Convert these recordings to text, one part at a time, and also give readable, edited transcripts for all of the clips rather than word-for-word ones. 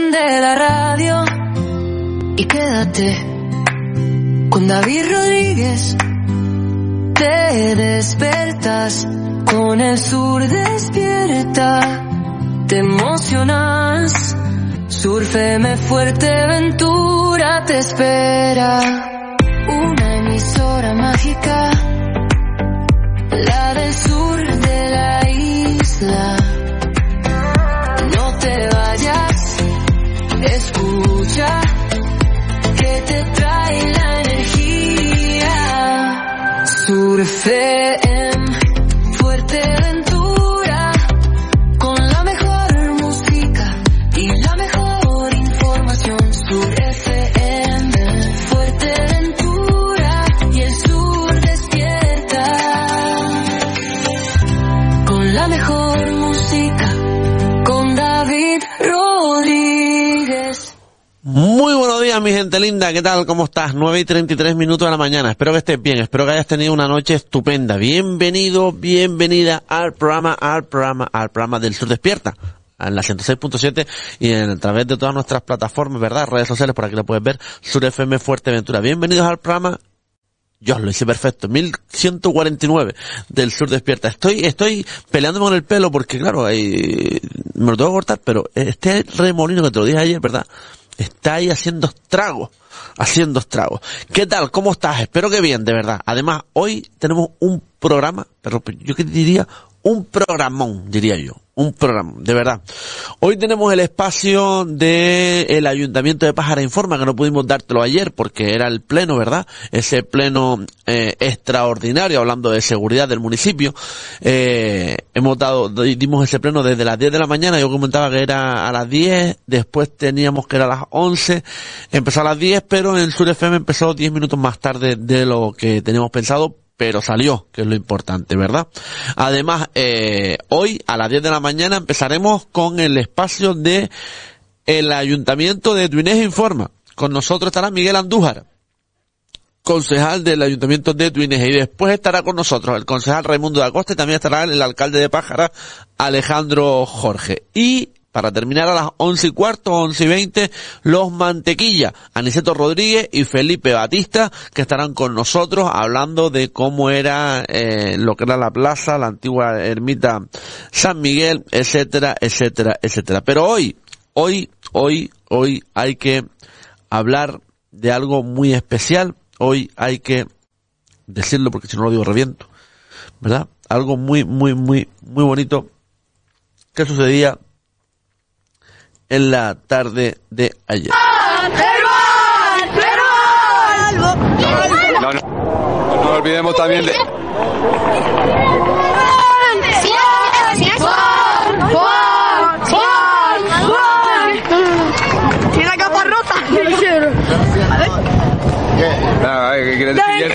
Enciende la radio y quédate con David Rodríguez. Te despertas con el sur despierta. Te emocionas. Sur FM Fuerteventura te espera. Una emisora mágica, la del sur de la isla. No te vayas, escucha, que te trae la energía. Sur FM Fuerteventura, con la mejor música y la mejor información. Sur FM Fuerteventura, y el sur despierta. Con la mejor música, con David Rodríguez. Muy buenos días, mi gente linda, ¿qué tal? ¿Cómo estás? 9:33 de la mañana, espero que estés bien, espero que hayas tenido una noche estupenda. Bienvenido, bienvenida al programa del Sur Despierta, en la 106.7 y a través de todas nuestras plataformas, ¿verdad? Redes sociales, por aquí lo puedes ver, Sur FM Fuerteventura. Bienvenidos al programa, yo lo hice perfecto, 1149 del Sur Despierta. Estoy peleándome con el pelo porque, claro, me lo tengo que cortar, pero este remolino que te lo dije ayer, ¿verdad? Está ahí haciendo estragos. ¿Qué tal? ¿Cómo estás? Espero que bien, de verdad. Además, hoy tenemos un programa, pero yo que diría, un programón, diría yo. Un programa, de verdad. Hoy tenemos el espacio del Ayuntamiento de Pájara Informa, que no pudimos dártelo ayer porque era el pleno, ¿verdad? Ese pleno extraordinario, hablando de seguridad del municipio. Dimos ese pleno desde las 10 de la mañana, yo comentaba que era a las 10, después teníamos que era a las 11, empezó a las 10, pero en Sur FM empezó 10 minutos más tarde de lo que teníamos pensado, pero salió, que es lo importante, ¿verdad? Además, hoy a las 10 de la mañana empezaremos con el espacio de el Ayuntamiento de Tuinés Informa. Con nosotros estará Miguel Andújar, concejal del Ayuntamiento de Tuinés, y después estará con nosotros el concejal Raimundo da Costa y también estará el alcalde de Pájara, Alejandro Jorge. Y para terminar a las 11:15, 11:20, los Mantequilla, Aniceto Rodríguez y Felipe Batista, que estarán con nosotros hablando de cómo era lo que era la plaza, la antigua ermita San Miguel, etcétera, etcétera, etcétera. Pero hoy hay que hablar de algo muy especial. Hoy hay que decirlo porque si no lo digo reviento, ¿verdad? Algo muy bonito que sucedía en la tarde de ayer. No olvidemos también de... Tiene la capa rota. A ver, ¿qué quieres decir?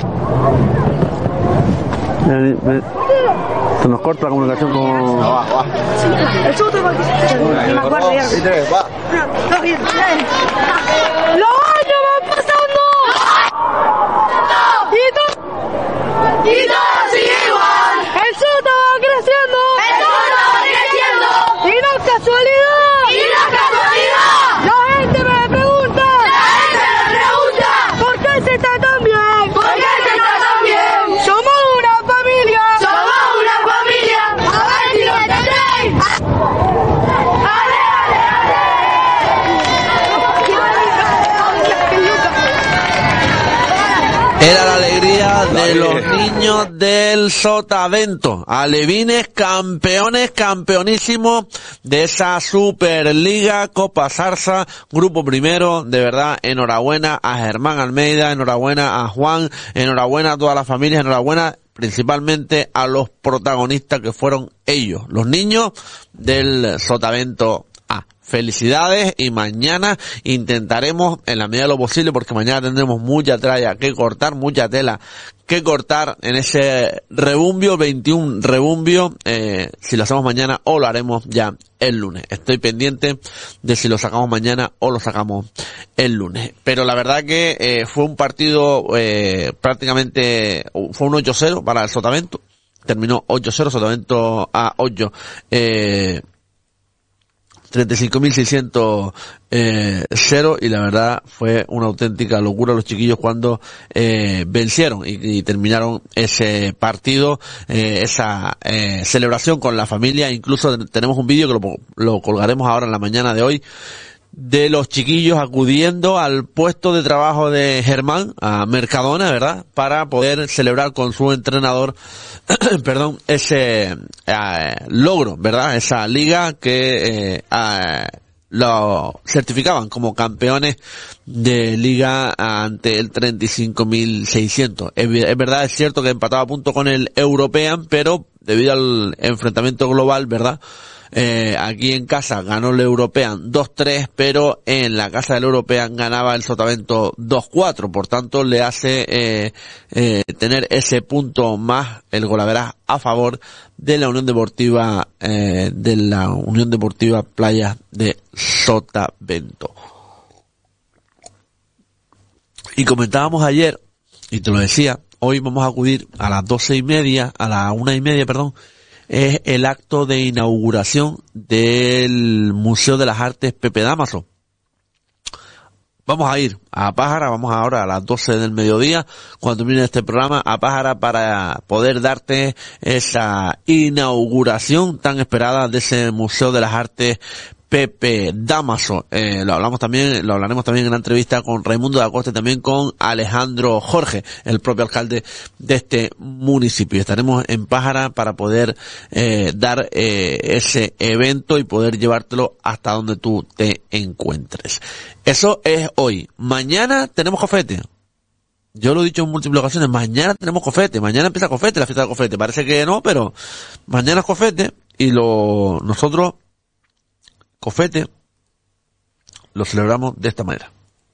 Se nos corta la comunicación con... Va. El susto va. Me acuerdo ya. ¡Los años van pasando! ¡Y todo sigue igual! ¡El susto va creciendo! ¡Y no es casualidad! La gente me pregunta. ¿Por qué se está tan bien? Somos una familia. A ver si lo entendéis. Era la alegría de los niños del Sotavento, alevines campeonísimos de esa Superliga Copa Sarsa, grupo primero. De verdad, enhorabuena a Germán Almeida, enhorabuena a Juan, enhorabuena a todas las familias, enhorabuena principalmente a los protagonistas que fueron ellos, los niños del Sotavento A. Felicidades, y mañana intentaremos en la medida de lo posible, porque mañana tendremos mucha tralla que cortar, mucha tela que cortar en ese rebumbio, 21 rebumbio, si lo hacemos mañana o lo haremos ya el lunes. Estoy pendiente de si lo sacamos mañana o lo sacamos el lunes. Pero la verdad que fue un partido prácticamente, fue un 8-0 para el Sotavento. Terminó 8-0, Sotavento a 8. 35.600 0, y la verdad fue una auténtica locura los chiquillos cuando vencieron y terminaron ese partido, esa celebración con la familia. Incluso tenemos un vídeo que lo colgaremos ahora en la mañana de hoy, de los chiquillos acudiendo al puesto de trabajo de Germán, a Mercadona, ¿verdad?, para poder celebrar con su entrenador perdón, ese logro, ¿verdad?, esa liga que lo certificaban como campeones de liga ante el 35.600. Es verdad, es cierto que empataba a punto con el European, pero debido al enfrentamiento global, ¿verdad?, aquí en casa ganó el European 2-3, pero en la casa del European ganaba el Sotavento 2-4, por tanto le hace tener ese punto más, el golaveras a favor de la Unión Deportiva Playas de Sotavento. Y comentábamos ayer, y te lo decía, hoy vamos a acudir a las 12:30, a las 1:30, perdón, es el acto de inauguración del Museo de las Artes Pepe Dámaso. Vamos a ir a Pájara, vamos ahora a las 12 del mediodía, cuando termine este programa, a Pájara para poder darte esa inauguración tan esperada de ese Museo de las Artes Pepe Dámaso. Lo hablaremos también en la entrevista con Raimundo da Costa y también con Alejandro Jorge, el propio alcalde de este municipio. Estaremos en Pájara para poder dar ese evento y poder llevártelo hasta donde tú te encuentres. Eso es hoy. Mañana tenemos cofete. Yo lo he dicho en múltiples ocasiones, mañana tenemos cofete, mañana empieza cofete, la fiesta de cofete. Parece que no, pero mañana es cofete y nosotros cofete lo celebramos de esta manera.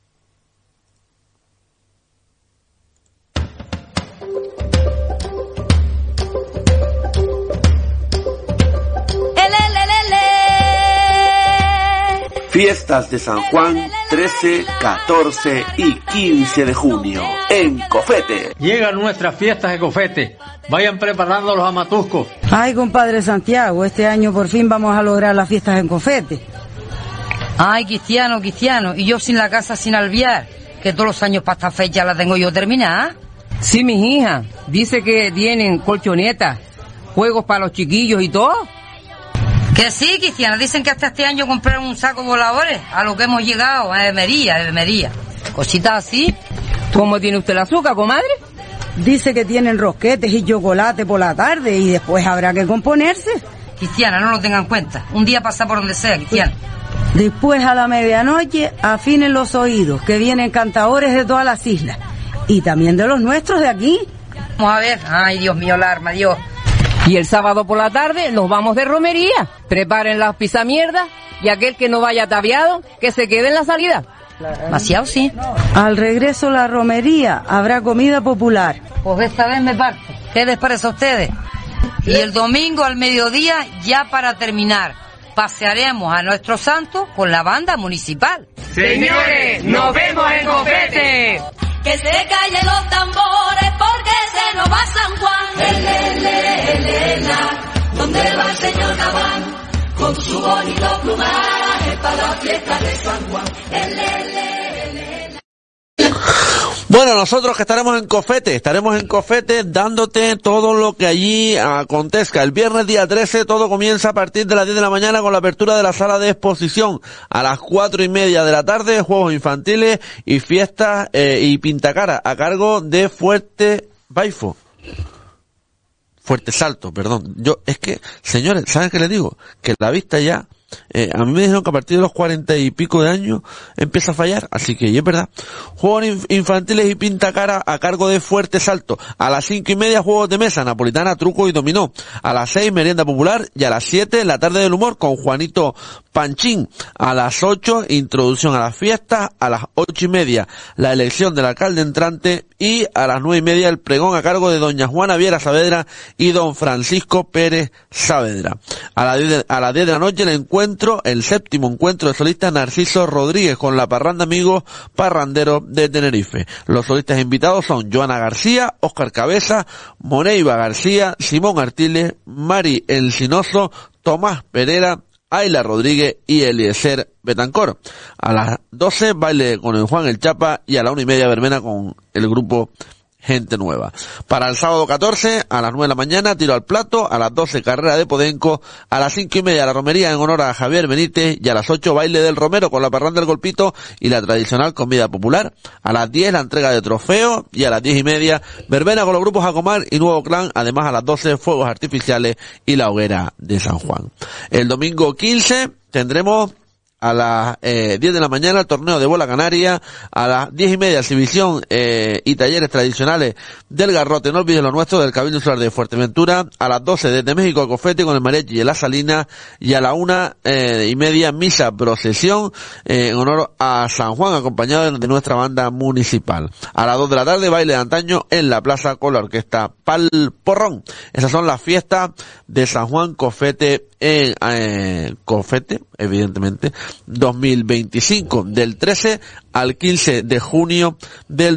Fiestas de San Juan 13, 14 y 15 de junio en Cofete. Llegan nuestras fiestas de Cofete. Vayan preparando los amatuscos. Ay, compadre Santiago, este año por fin vamos a lograr las fiestas en Cofete. Ay, Cristiano, y yo sin la casa sin alviar, que todos los años para esta fecha la tengo yo terminada. Sí, mi hija, dice que tienen colchonetas, juegos para los chiquillos y todo. Que sí, Cristiano, dicen que hasta este año compraron un saco de voladores, a lo que hemos llegado, a Emería. Cositas así. ¿Cómo tiene usted el azúcar, comadre? Dice que tienen rosquetes y chocolate por la tarde y después habrá que componerse. Cristiana, no lo tengan en cuenta. Un día pasa por donde sea, Cristiana. Después a la medianoche afinen los oídos, que vienen cantadores de todas las islas. Y también de los nuestros de aquí. Vamos a ver. Ay, Dios mío, la arma, Dios. Y el sábado por la tarde nos vamos de romería. Preparen las pisamierdas y aquel que no vaya ataviado, que se quede en la salida. Demasiado, sí. Al regreso a la romería habrá comida popular. Pues esta vez me parto. ¿Qué les parece a ustedes? Y el domingo al mediodía, ya para terminar, pasearemos a nuestro santo con la banda municipal. Señores, nos vemos en Cofete. Que se callen los tambores porque se nos va San Juan. Elena, ¿dónde va el señor Gabán? Con su bonito plumaje para la fiesta de San Juan. Bueno, nosotros que estaremos en Cofete dándote todo lo que allí acontezca. El viernes día 13 todo comienza a partir de las 10 de la mañana con la apertura de la sala de exposición. A las 4:30 de la tarde, juegos infantiles y fiestas y pintacara a cargo de Fuerte Salto, perdón. Es que, señores, ¿saben qué les digo? Que la vista ya, a mí me dijeron que a partir de los 40 y pico de años empieza a fallar, así que y es verdad. Juegos infantiles y pintacara a cargo de Fuerte Salto. A las 5:30 juegos de mesa, napolitana, truco y dominó. A las 6 merienda popular y a las 7 la tarde del humor con Juanito Panchín. A las 8 introducción a las fiestas. A las 8:30 la elección del alcalde entrante y a las 9:30 el pregón a cargo de doña Juana Viera Saavedra y don Francisco Pérez Saavedra. A las 10 de la noche el séptimo encuentro de solistas Narciso Rodríguez con la parranda Amigos Parranderos de Tenerife. Los solistas invitados son Joana García, Óscar Cabeza, Moneiva García, Simón Artiles, Mari Encinoso, Tomás Pereira, Ayla Rodríguez y Eliezer Betancor. A las 12, baile con el Juan el Chapa, y a la 1:30 verbena con el grupo Gente Nueva. Para el sábado 14, a las 9 de la mañana, tiro al plato, a las 12, carrera de Podenco, a las 5:30, la romería en honor a Javier Benítez, y a las 8, baile del Romero con la parranda del Golpito y la tradicional comida popular. A las 10, la entrega de trofeos, y a las 10:30, verbena con los grupos Jacomar y Nuevo Clan, además a las 12, fuegos artificiales y la hoguera de San Juan. El domingo 15, tendremos a las 10 de la mañana el torneo de bola canaria, a las 10:30 exhibición y talleres tradicionales del Garrote, no olvides lo nuestro, del Cabildo Insular de Fuerteventura, a las 12 desde México a Cofete con el mariachi y la Salina, y a la 1:30 misa procesión en honor a San Juan, acompañado de nuestra banda municipal. A las 2 de la tarde, baile de antaño en la plaza con la orquesta Pal Porrón. Esas son las fiestas de San Juan Cofete en Cofete, evidentemente, 2025, del 13 al 15 de junio del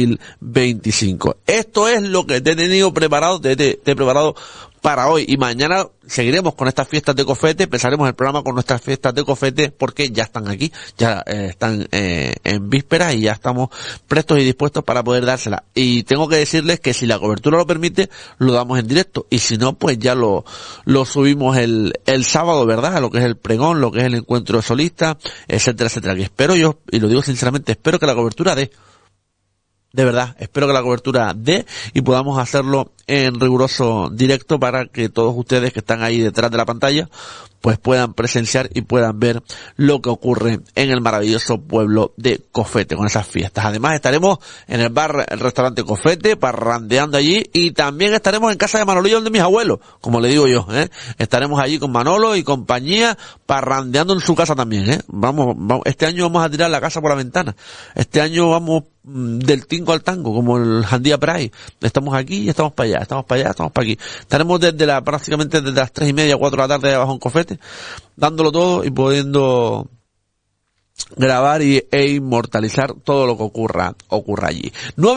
2025. Esto es lo que te he tenido preparado, te he preparado para hoy, y mañana seguiremos con estas fiestas de Cofete, empezaremos el programa con nuestras fiestas de Cofete, porque ya están aquí, ya están en vísperas, y ya estamos prestos y dispuestos para poder dárselas. Y tengo que decirles que si la cobertura lo permite, lo damos en directo, y si no, pues ya lo subimos el sábado, ¿verdad? Lo que es el pregón, lo que es el encuentro solista, etcétera, etcétera. Que espero yo, y lo digo sinceramente, espero que la cobertura dé. De verdad, espero que la cobertura dé y podamos hacerlo en riguroso directo, para que todos ustedes que están ahí detrás de la pantalla pues puedan presenciar y puedan ver lo que ocurre en el maravilloso pueblo de Cofete con esas fiestas. Además estaremos en el restaurante Cofete, parrandeando allí, y también estaremos en casa de Manolillo, de mis abuelos, como le digo yo, estaremos allí con Manolo y compañía, parrandeando en su casa también, vamos, este año vamos a tirar la casa por la ventana, este año vamos del tingo al tango, como el Jandía Pride. Estamos aquí y estamos para allá, estamos para allá, estamos para aquí. Estaremos prácticamente desde las 3:30, 4 de la tarde abajo en Cofete, dándolo todo y pudiendo grabar e inmortalizar todo lo que ocurra allí.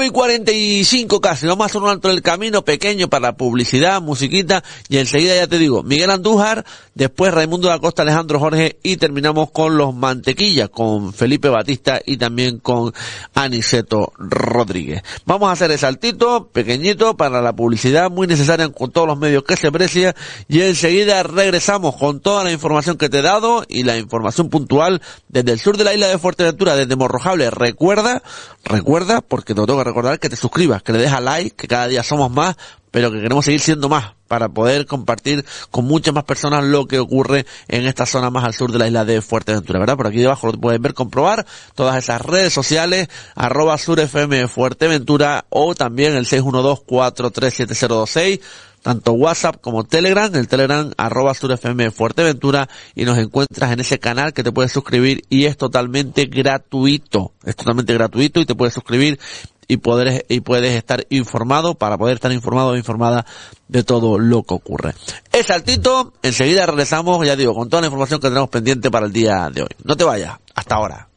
9:45 casi, vamos a hacer un alto en el camino pequeño para publicidad, musiquita, y enseguida ya te digo, Miguel Andújar, después Raimundo da Costa, Alejandro Jorge, y terminamos con los Mantequillas, con Felipe Batista y también con Aniceto Rodríguez. Vamos a hacer el saltito pequeñito para la publicidad, muy necesaria con todos los medios que se aprecia, y enseguida regresamos con toda la información que te he dado y la información puntual desde el sur de la isla de Fuerteventura, desde Morrojable. Recuerda, porque te lo tengo que recordar, que te suscribas, que le des a like, que cada día somos más, pero que queremos seguir siendo más, para poder compartir con muchas más personas lo que ocurre en esta zona más al sur de la isla de Fuerteventura, ¿verdad? Por aquí debajo lo puedes ver, comprobar todas esas redes sociales, @surfm Fuerteventura, o también el 612-437026, tanto WhatsApp como Telegram, el Telegram @surfm Fuerteventura, y nos encuentras en ese canal que te puedes suscribir, y es totalmente gratuito, y te puedes suscribir y puedes estar informado, para poder estar informado o informada de todo lo que ocurre. El saltito, enseguida regresamos, ya digo, con toda la información que tenemos pendiente para el día de hoy. No te vayas, hasta ahora.